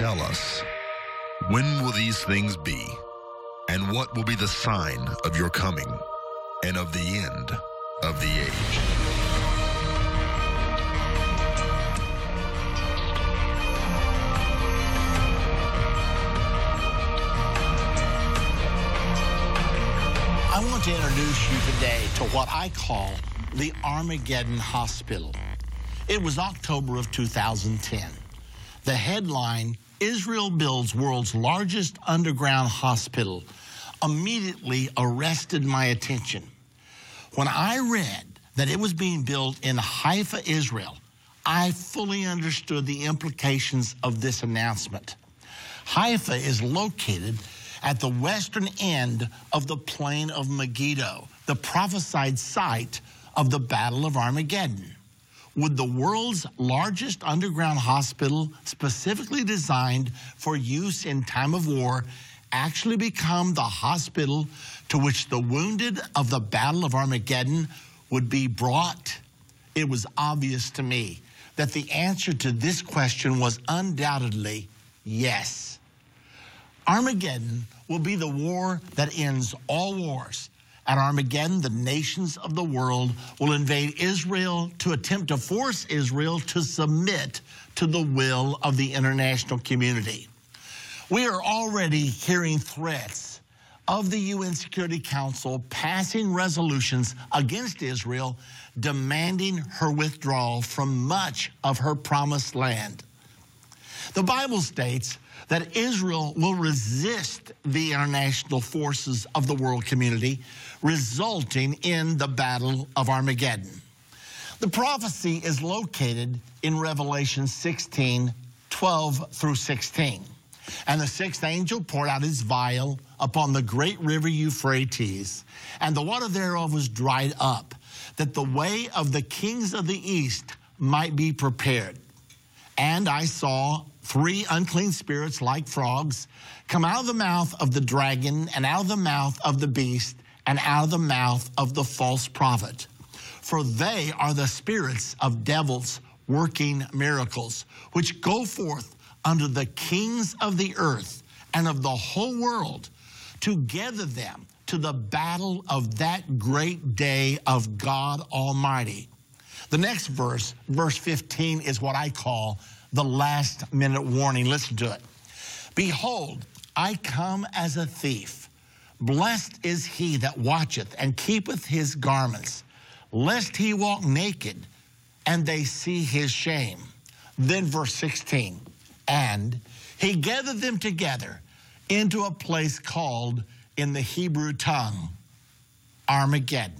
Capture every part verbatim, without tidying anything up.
tell us, when will these things be? And what will be the sign of your coming and of the end of the age? I want to introduce you today to what I call the Armageddon Hospital. It was October of two thousand ten. The headline, Israel builds world's largest underground hospital, immediately arrested my attention. When I read that it was being built in Haifa, Israel, I fully understood the implications of this announcement. Haifa is located at the western end of the plain of Megiddo, the prophesied site of the Battle of Armageddon. Would the world's largest underground hospital, specifically designed for use in time of war, actually become the hospital to which the wounded of the Battle of Armageddon would be brought? It was obvious to me that the answer to this question was undoubtedly yes. Armageddon will be the war that ends all wars. At Armageddon, the nations of the world will invade Israel to attempt to force Israel to submit to the will of the international community. We are already hearing threats of the U N Security Council passing resolutions against Israel, demanding her withdrawal from much of her promised land. The Bible states that Israel will resist the international forces of the world community, resulting in the Battle of Armageddon. The prophecy is located in Revelation sixteen, twelve through sixteen. And the sixth angel poured out his vial upon the great river Euphrates, and the water thereof was dried up, that the way of the kings of the east might be prepared. And I saw three unclean spirits like frogs come out of the mouth of the dragon, and out of the mouth of the beast, and out of the mouth of the false prophet. For they are the spirits of devils working miracles, which go forth unto the kings of the earth and of the whole world, to gather them to the battle of that great day of God Almighty. The next verse, verse fifteen, is what I call the last minute warning. Listen to it. Behold, I come as a thief. Blessed is he that watcheth and keepeth his garments, lest he walk naked and they see his shame. Then verse sixteen, and he gathered them together into a place called in the Hebrew tongue Armageddon.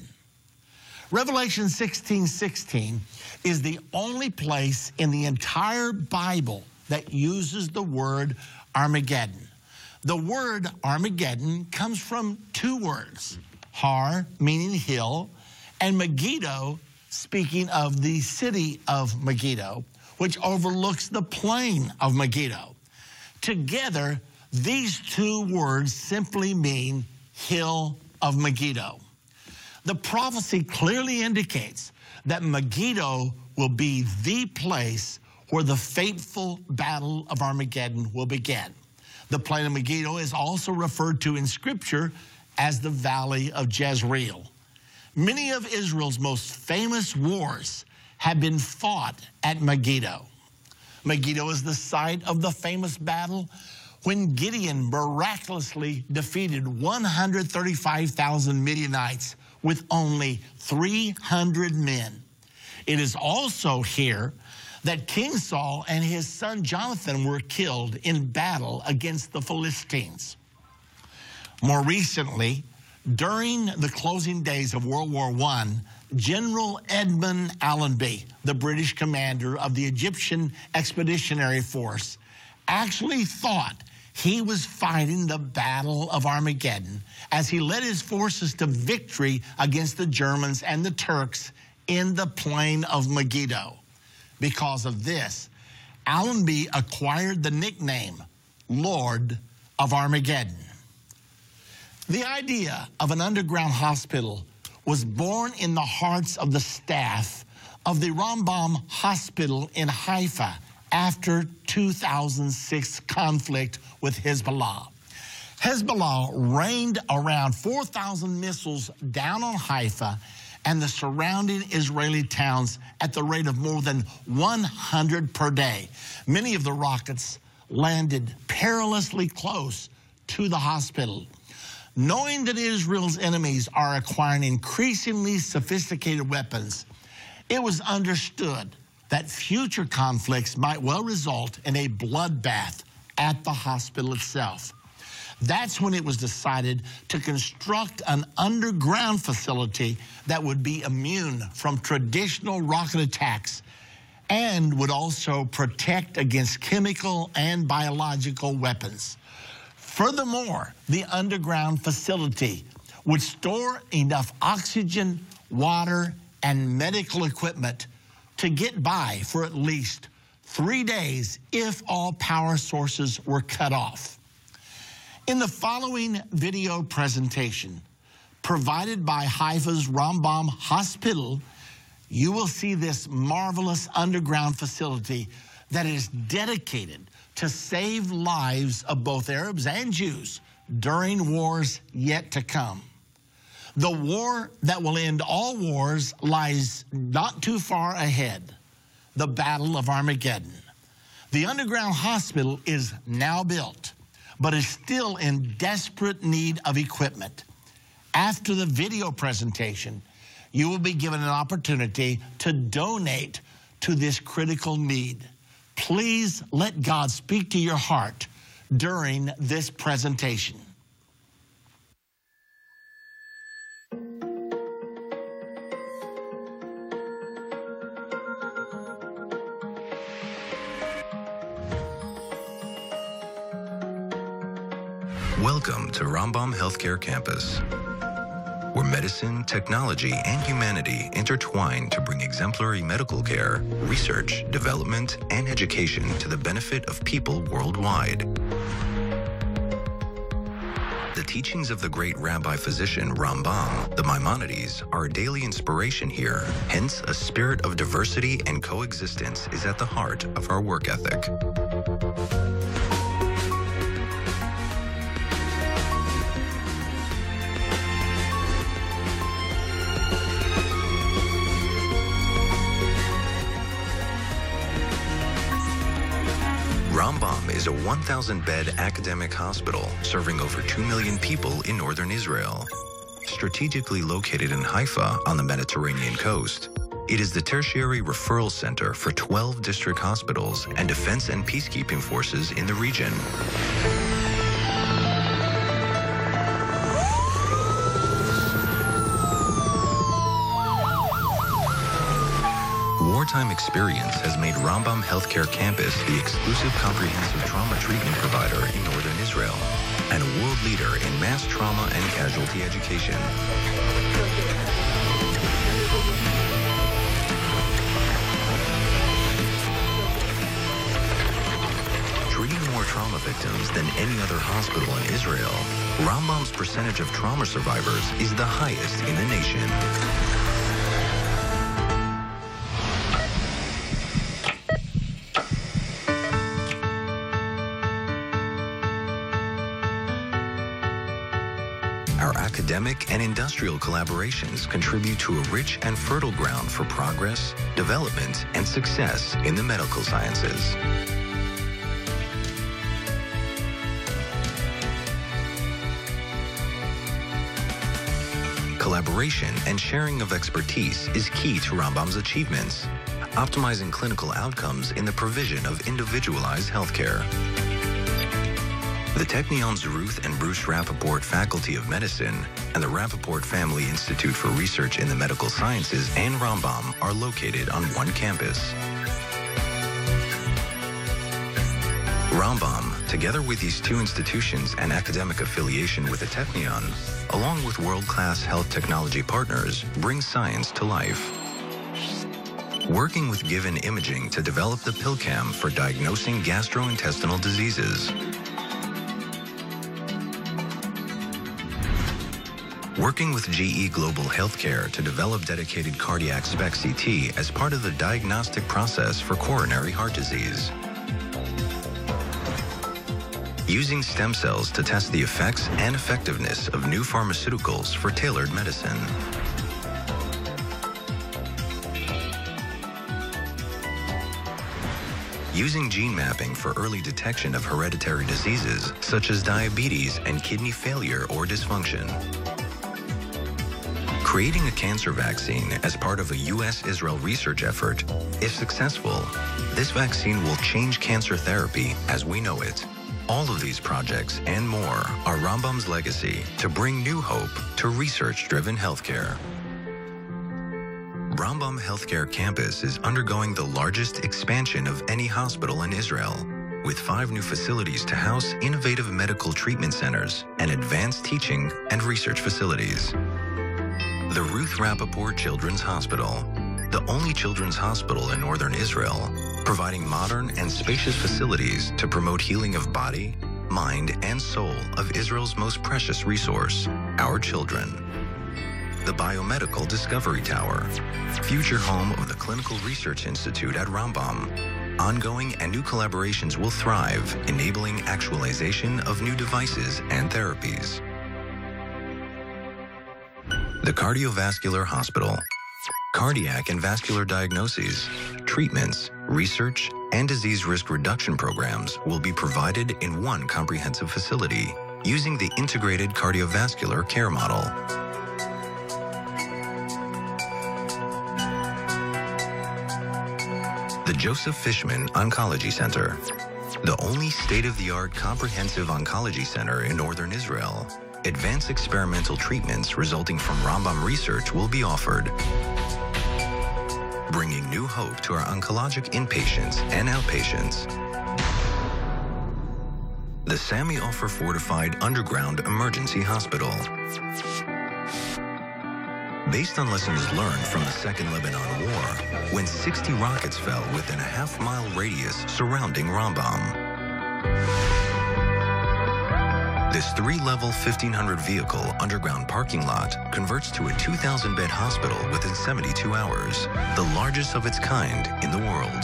Revelation sixteen sixteen is the only place in the entire Bible that uses the word Armageddon. The word Armageddon comes from two words, Har, meaning hill, and Megiddo, speaking of the city of Megiddo, which overlooks the plain of Megiddo. Together, these two words simply mean hill of Megiddo. The prophecy clearly indicates that Megiddo will be the place where the fateful Battle of Armageddon will begin. The plain of Megiddo is also referred to in Scripture as the Valley of Jezreel. Many of Israel's most famous wars have been fought at Megiddo. Megiddo is the site of the famous battle when Gideon miraculously defeated one hundred thirty-five thousand Midianites with only three hundred men. It is also here that King Saul and his son Jonathan were killed in battle against the Philistines. More recently, during the closing days of World War One, General Edmund Allenby, the British commander of the Egyptian Expeditionary Force, actually thought he was fighting the Battle of Armageddon as he led his forces to victory against the Germans and the Turks in the plain of Megiddo. Because of this, Allenby acquired the nickname Lord of Armageddon. The idea of an underground hospital was born in the hearts of the staff of the Rambam Hospital in Haifa after two thousand six conflict with Hezbollah. Hezbollah rained around four thousand missiles down on Haifa and the surrounding Israeli towns at the rate of more than one hundred per day. Many of the rockets landed perilously close to the hospital. Knowing that Israel's enemies are acquiring increasingly sophisticated weapons, it was understood that future conflicts might well result in a bloodbath at the hospital itself. That's when it was decided to construct an underground facility that would be immune from traditional rocket attacks and would also protect against chemical and biological weapons. Furthermore, the underground facility would store enough oxygen, water, and medical equipment to get by for at least three days if all power sources were cut off. In the following video presentation, provided by Haifa's Rambam Hospital, you will see this marvelous underground facility that is dedicated to save lives of both Arabs and Jews during wars yet to come. The war that will end all wars lies not too far ahead, the Battle of Armageddon. The underground hospital is now built, but is still in desperate need of equipment. After the video presentation, you will be given an opportunity to donate to this critical need. Please let God speak to your heart during this presentation. Welcome to Rambam Healthcare Campus, where medicine, technology, and humanity intertwine to bring exemplary medical care, research, development, and education to the benefit of people worldwide. The teachings of the great rabbi-physician Rambam, the Maimonides, are a daily inspiration here. Hence, a spirit of diversity and coexistence is at the heart of our work ethic. Rambam is a one thousand bed academic hospital serving over two million people in northern Israel. Strategically located in Haifa on the Mediterranean coast, it is the tertiary referral center for twelve district hospitals and defense and peacekeeping forces in the region. Wartime experience has made Rambam Healthcare Campus the exclusive comprehensive trauma treatment provider in northern Israel and a world leader in mass trauma and casualty education. Treating more trauma victims than any other hospital in Israel, Rambam's percentage of trauma survivors is the highest in the nation. Our academic and industrial collaborations contribute to a rich and fertile ground for progress, development, and success in the medical sciences. Collaboration and sharing of expertise is key to Rambam's achievements, optimizing clinical outcomes in the provision of individualized healthcare. The Technion's Ruth and Bruce Rappaport Faculty of Medicine and the Rappaport Family Institute for Research in the Medical Sciences and Rambam are located on one campus. Rambam, together with these two institutions and academic affiliation with the Technion, along with world-class health technology partners, brings science to life. Working with Given Imaging to develop the PillCam for diagnosing gastrointestinal diseases. Working with G E Global Healthcare to develop dedicated cardiac SPECT C T as part of the diagnostic process for coronary heart disease. using stem cells to test the effects and effectiveness of new pharmaceuticals for tailored medicine. Using gene mapping for early detection of hereditary diseases such as diabetes and kidney failure or dysfunction. Creating a cancer vaccine as part of a U S Israel research effort. If successful, this vaccine will change cancer therapy as we know it. All of these projects and more are Rambam's legacy to bring new hope to research-driven healthcare. Rambam Healthcare Campus is undergoing the largest expansion of any hospital in Israel, with five new facilities to house innovative medical treatment centers and advanced teaching and research facilities. The Ruth Rappaport Children's Hospital, the only children's hospital in northern Israel, providing modern and spacious facilities to promote healing of body, mind, and soul of Israel's most precious resource, our children. The Biomedical Discovery Tower, future home of the Clinical Research Institute at Rambam. Ongoing and new collaborations will thrive, enabling actualization of new devices and therapies. The Cardiovascular Hospital. Cardiac and vascular diagnoses, treatments, research, and disease risk reduction programs will be provided in one comprehensive facility using the integrated cardiovascular care model. The Joseph Fishman Oncology Center, the only state-of-the-art comprehensive oncology center in northern Israel. Advanced experimental treatments resulting from Rambam research will be offered, bringing new hope to our oncologic inpatients and outpatients. The Sammy Ofer Fortified Underground Emergency Hospital. Based on lessons learned from the Second Lebanon War, when sixty rockets fell within a half-mile radius surrounding Rambam. This three-level fifteen hundred vehicle underground parking lot converts to a two thousand bed hospital within seventy-two hours, the largest of its kind in the world.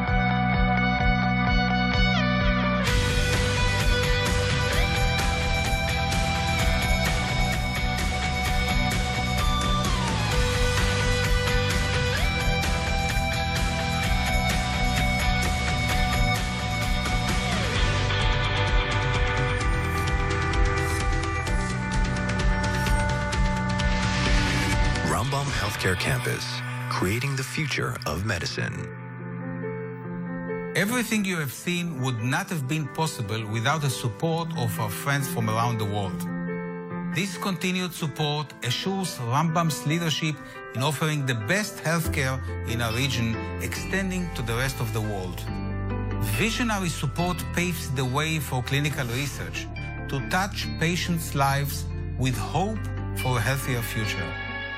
Healthcare Campus, creating the future of medicine. Everything you have seen would not have been possible without the support of our friends from around the world. This continued support assures Rambam's leadership in offering the best healthcare in our region, extending to the rest of the world. Visionary support paves the way for clinical research to touch patients' lives with hope for a healthier future.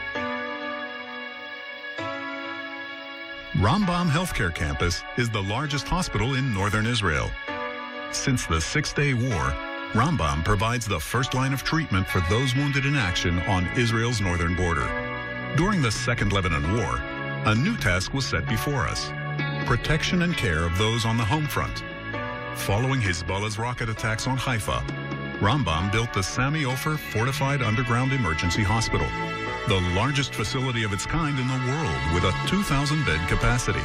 Rambam Healthcare Campus is the largest hospital in northern Israel. Since the Six-Day War, Rambam provides the first line of treatment for those wounded in action on Israel's northern border. During the Second Lebanon War, a new task was set before us: protection and care of those on the home front. Following Hezbollah's rocket attacks on Haifa, Rambam built the Sammy Ofer Fortified Underground Emergency Hospital, the largest facility of its kind in the world with a two thousand bed capacity.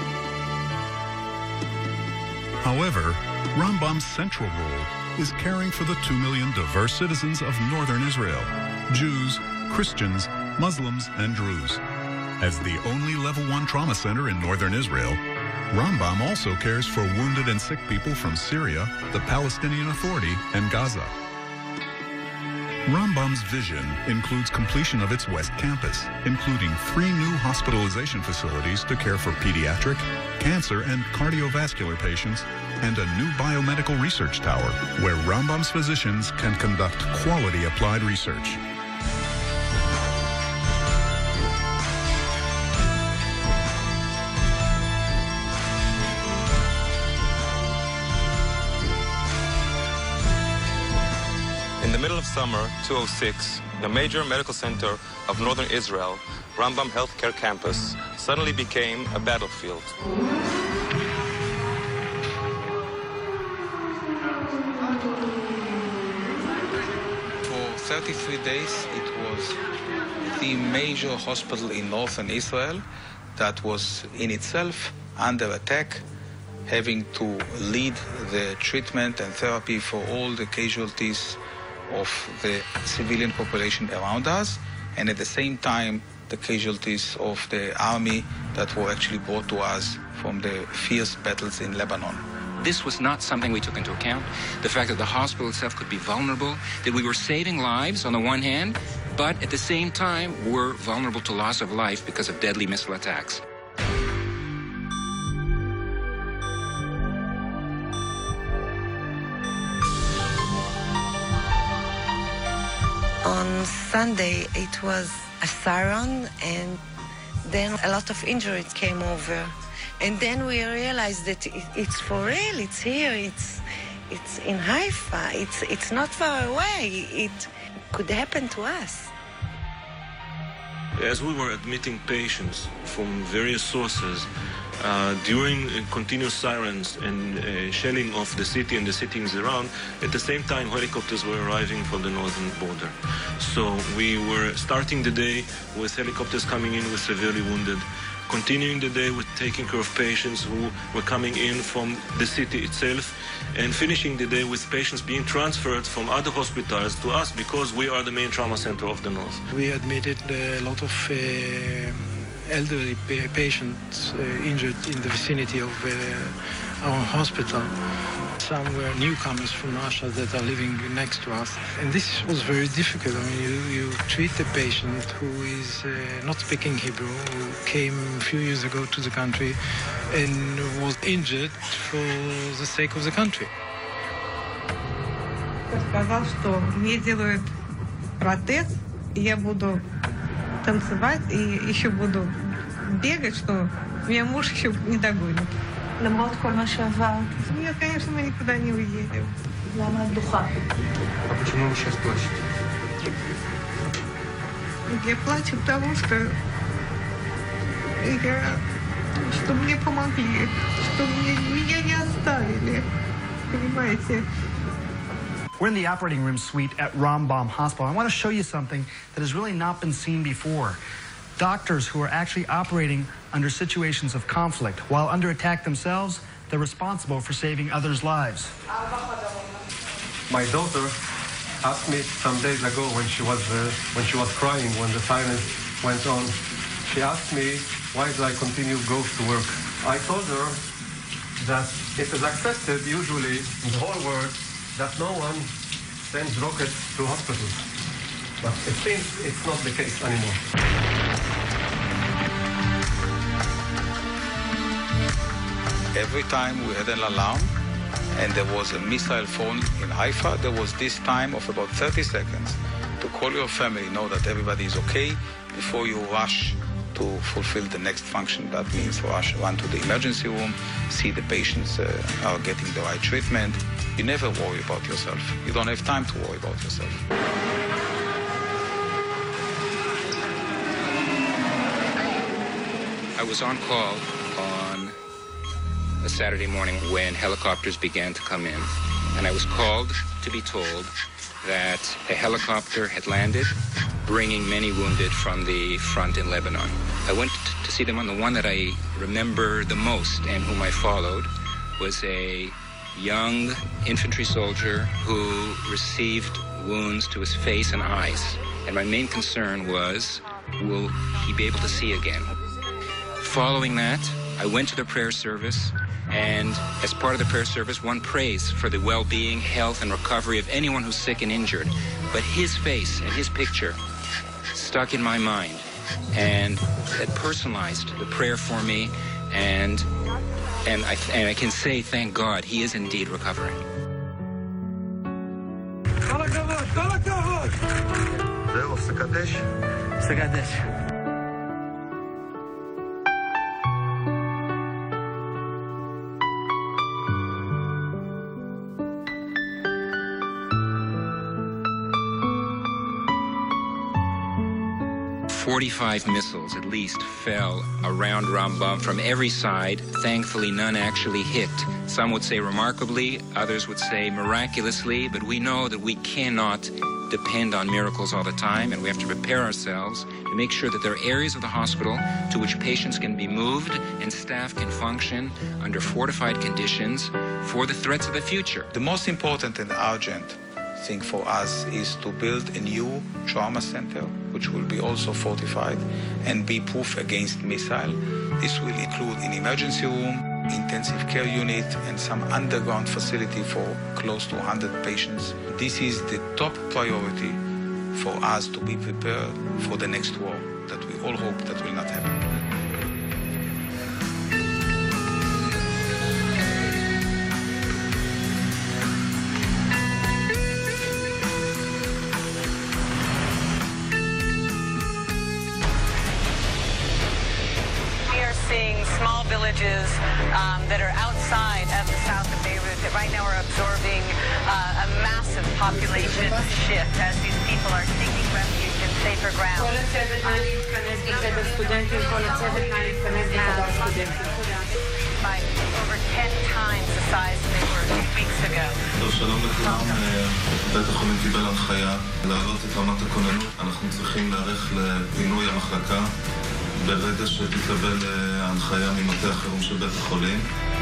However, Rambam's central role is caring for the two million diverse citizens of northern Israel, Jews, Christians, Muslims, and Druze. As the only level one trauma center in northern Israel, Rambam also cares for wounded and sick people from Syria, the Palestinian Authority, and Gaza. Rambam's vision includes completion of its West Campus, including three new hospitalization facilities to care for pediatric, cancer, and cardiovascular patients, and a new biomedical research tower where Rambam's physicians can conduct quality applied research. In the middle of summer two thousand six, the major medical center of northern Israel, Rambam Healthcare Campus, suddenly became a battlefield. thirty-three days, it was the major hospital in northern Israel that was in itself under attack, having to lead the treatment and therapy for all the casualties of the civilian population around us, and at the same time, the casualties of the army that were actually brought to us from the fierce battles in Lebanon. This was not something we took into account. The fact that the hospital itself could be vulnerable, that we were saving lives on the one hand, but at the same time were vulnerable to loss of life because of deadly missile attacks. On Sunday, it was a siren, and then a lot of injuries came over. And then we realized that it's for real, it's here, it's it's in Haifa, it's it's not far away, it could happen to us. As we were admitting patients from various sources, uh, during uh, continuous sirens and uh, shelling of the city and the cities around, at the same time helicopters were arriving from the northern border. So we were starting the day with helicopters coming in with severely wounded, continuing the day with taking care of patients who were coming in from the city itself, and finishing the day with patients being transferred from other hospitals to us because we are the main trauma center of the north. We admitted a lot of uh, elderly patients uh, injured in the vicinity of uh, our hospital. Some were newcomers from Russia that are living next to us. And this was very difficult. I mean, you, you treat a patient who is uh, not speaking Hebrew, who came a few years ago to the country and was injured for the sake of the country. Сказал, что мне делают протез, и я буду танцевать, и еще буду бегать, что меня муж еще не догонит. למרות כל מה שעבר. Нет, конечно, мы никуда не уедем. למה את דוחה? А почему вы сейчас плачете? Я плачу потому, что я, что мне помогли, что мне, меня не оставили. Понимаете? We're in the operating room suite at Rambam Hospital. I want to show you something that has really not been seen before. Doctors who are actually operating under situations of conflict. While under attack themselves, they're responsible for saving others' lives. My daughter asked me some days ago when she was uh, when she was crying when the silence went on. She asked me why did I continue go to work. I told her that it is accepted usually in the whole world that no one sends rockets to hospitals. But it seems it's not the case anymore. Every time we had an alarm and there was a missile phone in Haifa, there was this time of about thirty seconds to call your family, know that everybody is okay before you rush to fulfill the next function. That means rush, run to the emergency room, see the patients uh, are getting the right treatment. You never worry about yourself. You don't have time to worry about yourself. I was on call on a Saturday morning when helicopters began to come in, and I was called to be told that a helicopter had landed, bringing many wounded from the front in Lebanon. I went to see them, and the one that I remember the most and whom I followed was a young infantry soldier who received wounds to his face and eyes. And my main concern was, will he be able to see again? Following that, I went to the prayer service, and as part of the prayer service, one prays for the well-being, health, and recovery of anyone who's sick and injured. But his face and his picture stuck in my mind, and it personalized the prayer for me, and and I, and I can say, thank God, he is indeed recovering. זהו, סקדש. סקדש. forty-five missiles at least fell around Rambam from every side. Thankfully, none actually hit. Some would say remarkably, others would say miraculously, but we know that we cannot depend on miracles all the time, and we have to prepare ourselves to make sure that there are areas of the hospital to which patients can be moved and staff can function under fortified conditions for the threats of the future. The most important and urgent thing for us is to build a new trauma center, which will be also fortified and be proof against missile. This will include an emergency room, intensive care unit, and some underground facility for close to one hundred patients. This is the top priority for us to be prepared for the next war that we all hope that will not happen. Small villages um, that are outside of the south of Beirut that right now are absorbing uh, a massive population shift as these people are seeking refuge in safer ground. By over ten times the size they were two weeks ago. שלום לכולם, בית החולים קיבל הנחיה להעלות את רמת הכוננות. אנחנו צריכים להיערך לפינוי המחלקה ברגע שתקבל הנחיה ממטה החירום של בית החולים.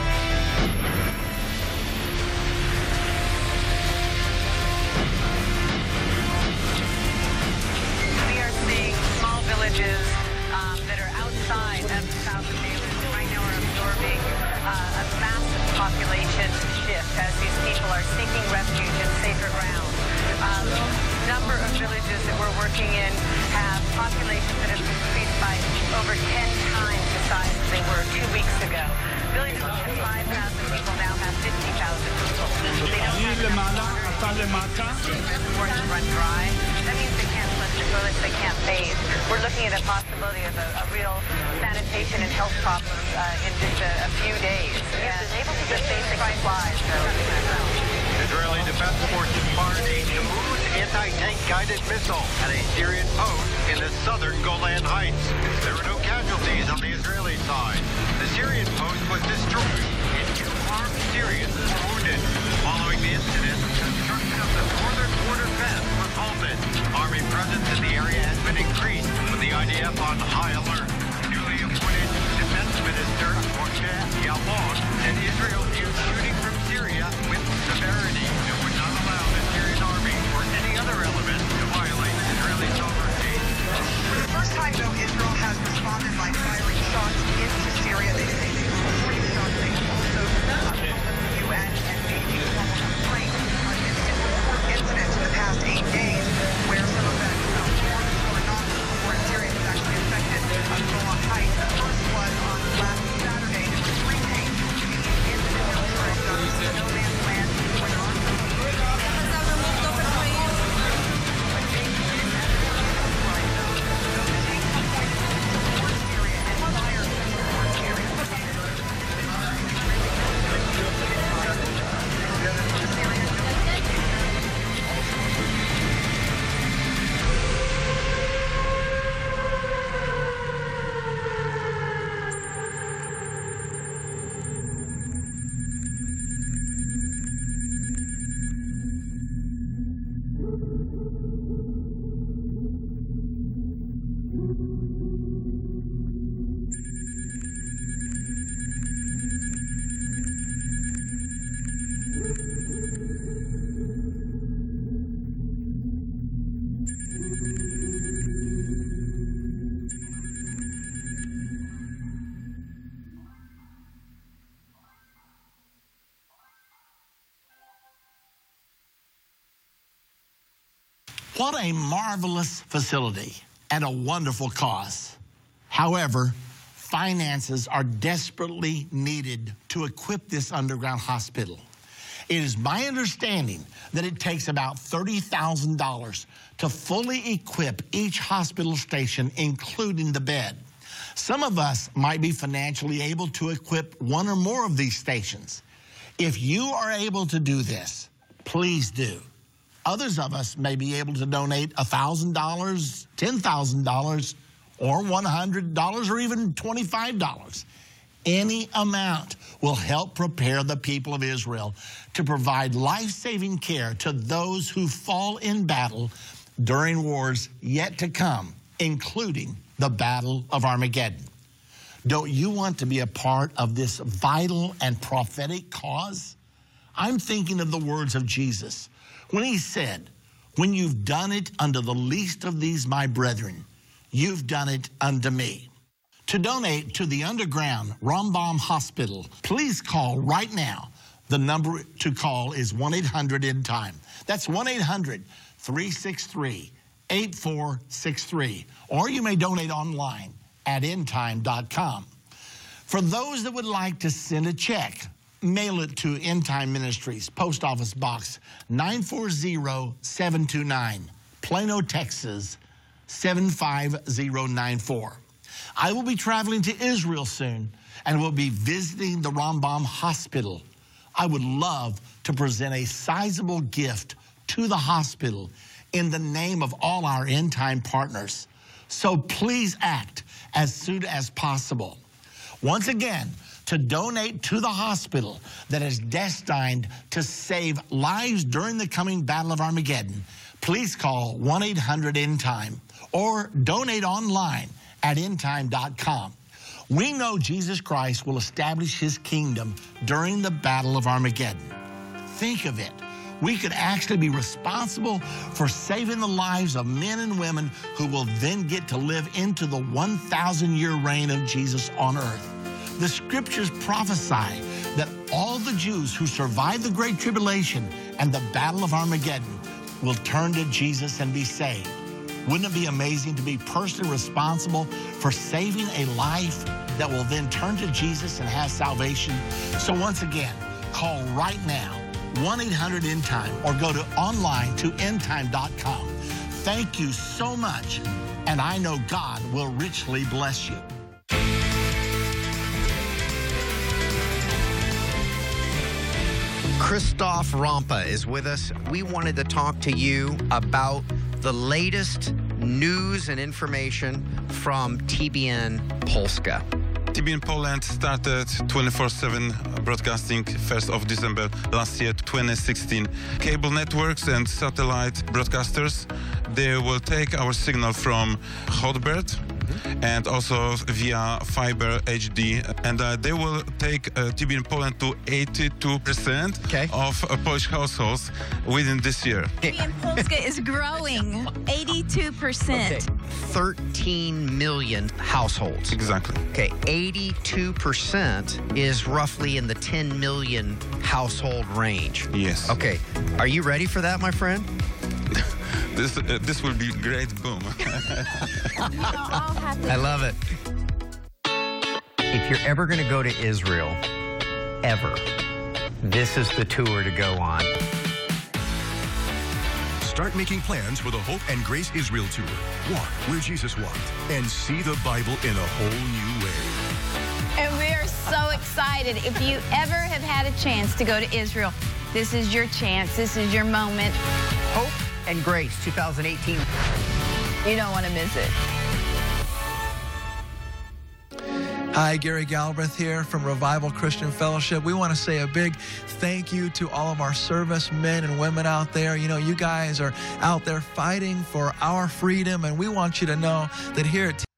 We are seeing small villages um, that are outside of the south of Beirut that right now are absorbing uh, a massive population shift as these people are seeking refuge in safer ground. Um, number of villages that we're working in have populations that have increased by over ten times the size they were two weeks ago. Villages of five thousand people now have fifty thousand people. They don't have enough water to run dry. That means they can't flush their toilets, they can't bathe. We're looking at a possibility of a, a real sanitation and health problems uh, in just a, a few days. And the basic supplies are Israeli Defense Forces fired a Shammuz anti-tank guided missile at a Syrian post in the southern Golan Heights. There were no casualties on the Israeli side. The Syrian post was destroyed and two armed Syrians were wounded. Following the incident, construction of the northern border fence was halted. Army presence in the area has been increased with the I D F on high alert. Newly appointed Defense Minister Moshe Yaalon said Israel viewed shooting from Syria with severity and would not allow the Syrian army or any other element to violate Israeli sovereignty. For the first time, though, Israel has responded by firing shots into Syria. They say they were forty shots. They also uh, the U N and Beijing public complaint on incidents in the past eight days where some of that uh, forces who are not war in Syria was actually affected on Golan Heights. The first was on last Saturday. There were three tanks in the military guns in no man's land where there aren't What a marvelous facility and a wonderful cause. However, finances are desperately needed to equip this underground hospital. It is my understanding that it takes about thirty thousand dollars to fully equip each hospital station, including the bed. Some of us might be financially able to equip one or more of these stations. If you are able to do this, please do. Others of us may be able to donate one thousand dollars, ten thousand dollars, or one hundred dollars, or even twenty-five dollars. Any amount will help prepare the people of Israel to provide life-saving care to those who fall in battle during wars yet to come, including the Battle of Armageddon. Don't you want to be a part of this vital and prophetic cause? I'm thinking of the words of Jesus when he said, "When you've done it unto the least of these my brethren, you've done it unto me." To donate to the underground Rambam Hospital, please call right now. The number to call is one eight hundred end time. That's one eight hundred, three six three, eight four six three. Or you may donate online at end time dot com. For those that would like to send a check, mail it to End Time Ministries, Post Office Box nine four zero seven two nine, Plano, Texas seven five zero nine four. I will be traveling to Israel soon and will be visiting the Rambam Hospital. I would love to present a sizable gift to the hospital in the name of all our End Time partners. So please act as soon as possible. Once again, to donate to the hospital that is destined to save lives during the coming Battle of Armageddon, please call one eight hundred end time or donate online at end time dot com. We know Jesus Christ will establish his kingdom during the Battle of Armageddon. Think of it. We could actually be responsible for saving the lives of men and women who will then get to live into the one thousand year reign of Jesus on earth. The scriptures prophesy that all the Jews who survived the Great Tribulation and the Battle of Armageddon will turn to Jesus and be saved. Wouldn't it be amazing to be personally responsible for saving a life that will then turn to Jesus and have salvation? So once again, call right now, one eight hundred end time, or go to online to end time dot com. Thank you so much, and I know God will richly bless you. Christoph Rampa is with us. We wanted to talk to you about the latest news and information from T B N Polska. T B N Poland started twenty-four seven broadcasting first of December last year, twenty sixteen. Cable networks and satellite broadcasters, they will take our signal from Hotbird mm-hmm. and also via fiber H D, and uh, they will take uh, T B N Poland to eighty-two percent okay. of uh, Polish households within this year. T B N Polska is growing eighty-two percent. Okay. thirteen million households. Exactly. Okay, eighty-two percent is roughly in the ten million household range. Yes. Okay, are you ready for that, my friend? this uh, this will be great boom. I love it. If you're ever going to go to Israel, ever, this is the tour to go on. Start making plans for the Hope and Grace Israel Tour. Walk where Jesus walked and see the Bible in a whole new way. And we are so excited. If you ever have had a chance to go to Israel, this is your chance. This is your moment. Hope and Grace twenty eighteen. You don't want to miss it. Hi, Gary Galbraith here from Revival Christian Fellowship. We want to say a big thank you to all of our service men and women out there. You know, you guys are out there fighting for our freedom, and we want you to know that here at